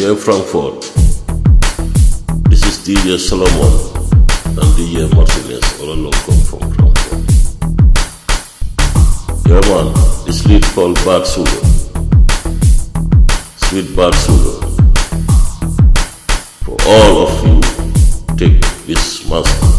Here in Frankfurt, this is DJ Solomon and DJ Martinez, all along come from Frankfurt. Yeah man, this lead called Bad Sugar, Sweet Bad Sugar. For all of you, take this master,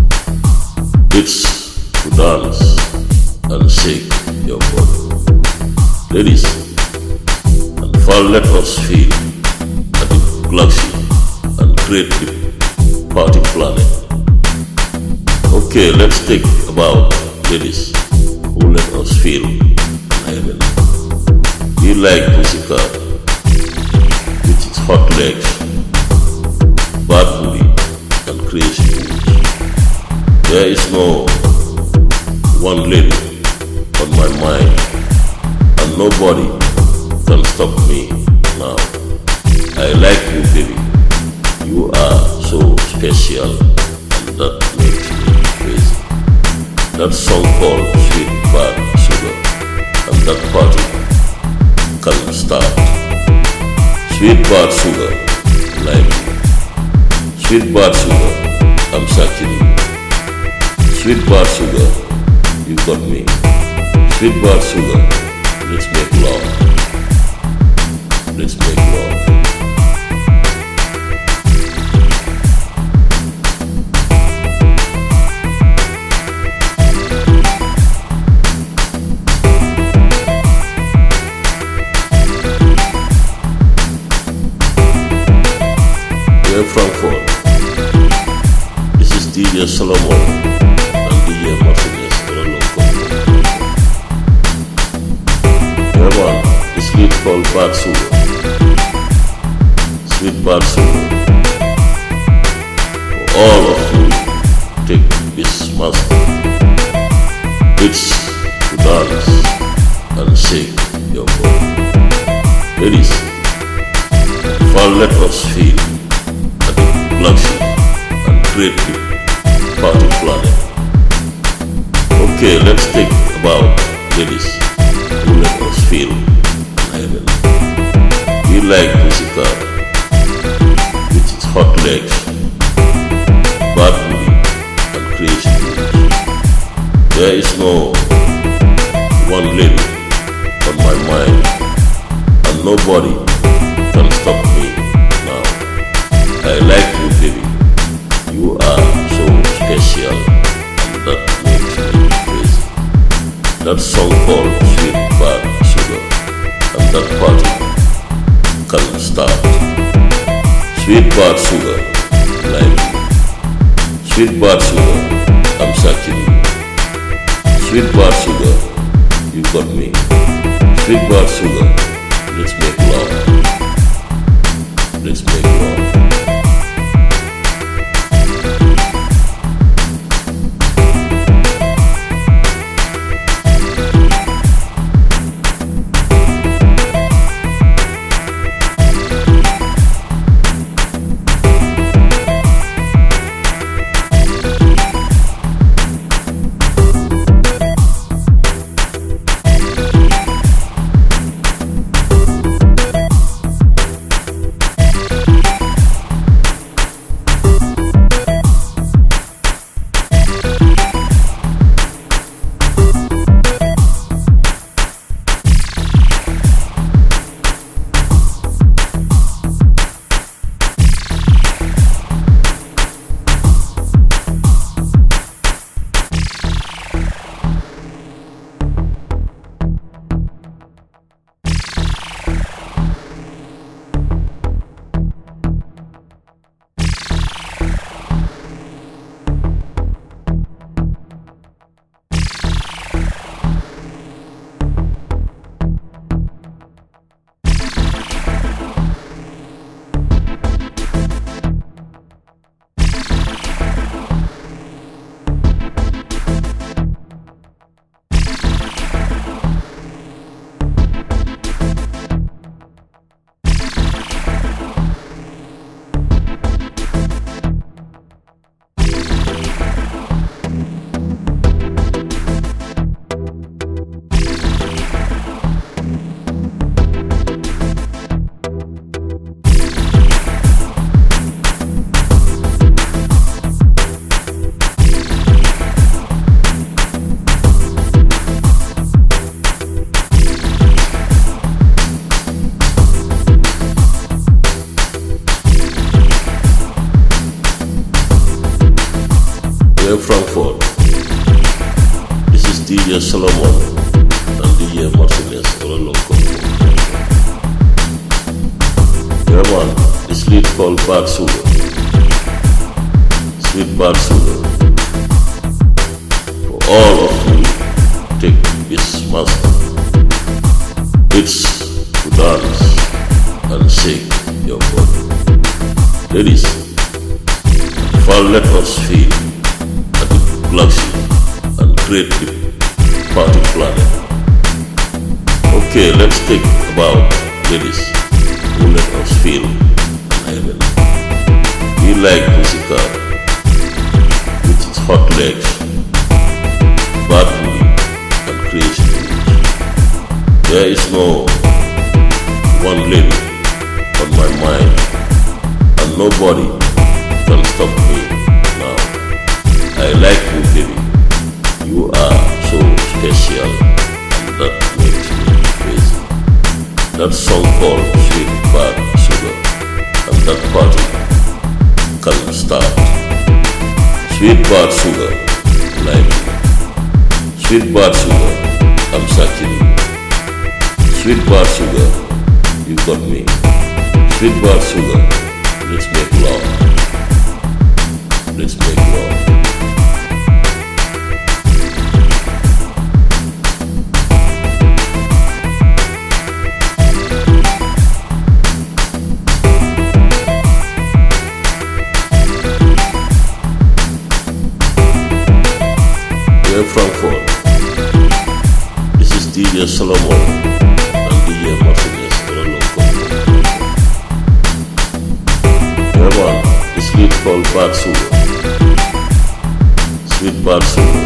beats to dance and shake your body. Ladies, and fall let us feel at the galaxy and create the party planet. Okay, let's think about ladies who let us feel heaven. We like pussycat with its hot legs, bad booty and crazy moves. There is no one lady on my mind and nobody can stop me now. I like you, baby. You are so special and that makes me crazy. That song called Sweet Bad Sugar and that party can start. Sweet Bad Sugar, like you. Sweet Bad Sugar, I'm searching you. Sweet Bad Sugar, you got me. Sweet Bad Sugar, let's make love. Let's make love. Here in Frankfurt, this is DJ Solomon and DJ Martinez, all along come. Yeah man, this lead called Bad Sugar, Sweet Bad Sugar. For all of you, take this master, beats to dance and shake your body. Ladies, fall let us feel at the galaxy and create the party planet. Okay, let's think about ladies who let us feel heaven. We like pussycat with its hot legs, bad booty and crazy moves. There is no one lady on my mind and nobody can stop me now. I like you, baby. You are so special and that makes me crazy. That song called Sweet Bad Sugar and that party can start. Sweet Bad Sugar, like you. Sweet Bad Sugar, I'm searching you. Sweet Bad Sugar, you got me. Sweet Bad Sugar, let's make love. Let's make love. We're Frankfurt. This is DJ Solomon and DJ Martinez Ololoko. Yeah man, this lead called Bad Sugar. Sweet Bad Sugar. For all of you, take this master. It's to dance and shake your body. Ladies, let us feel at the galaxy and create the party planet. Okay, let's think about ladies who let us feel heaven. We like musical with its hot legs, bad booty and crazy moves. There is no one lady on my mind and nobody can stop me now. I like you, baby. You are so special, and that makes me crazy. That song called Sweet Bad Sugar, and that party can start. Sweet Bad Sugar, like you. Sweet Bad Sugar, I'm searching you. Sweet Bad Sugar, you got me. Sweet Bad Sugar, let's make love. Let's make love. We're Frankfurt. This is DJ Solomon and DJ Martinez Ololoko. Yeah man, this lead called Bad Sugar. Sweet Bad Sugar.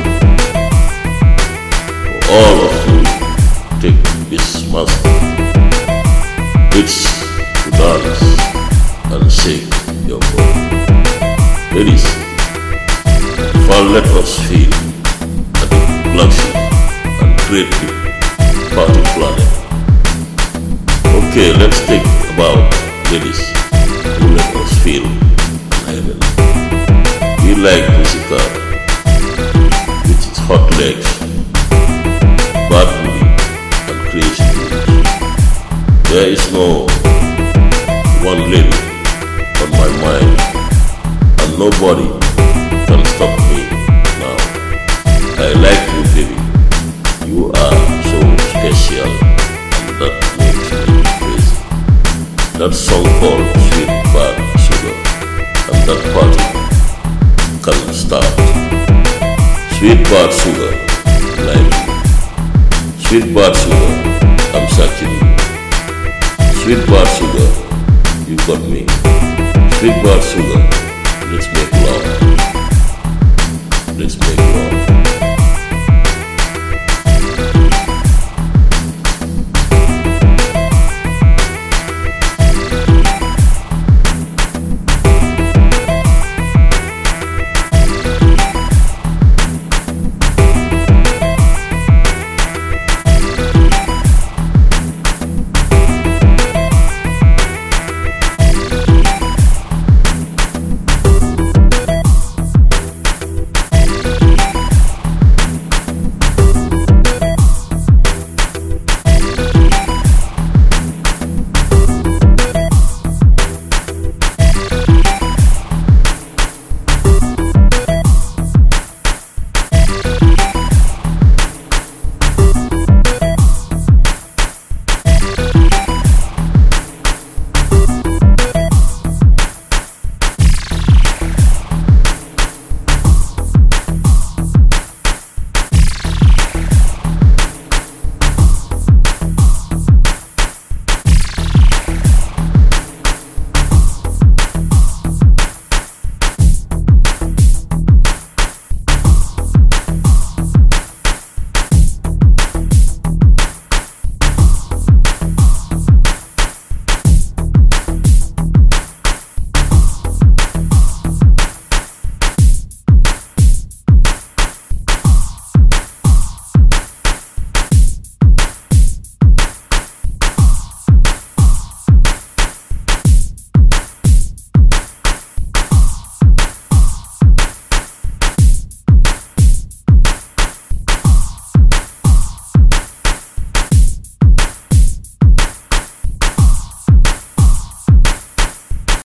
For all of you, take this master. It's to dance and shake your body. Ladies, let us feel at the galaxy and create the party planet. Okay, let's think about ladies who let us feel heaven. We like musical with its hot legs, bad booty and crazy moves. There is no one lady on my mind and nobody can stop me now. I like you, baby. You are so special, and that makes me crazy. That song called Sweet Bad Sugar, and that party can start. Sweet Bad Sugar, like you. Sweet Bad Sugar, I'm searching you. Sweet Bad Sugar, you got me. Sweet Bad Sugar, let's make love. Let's make love.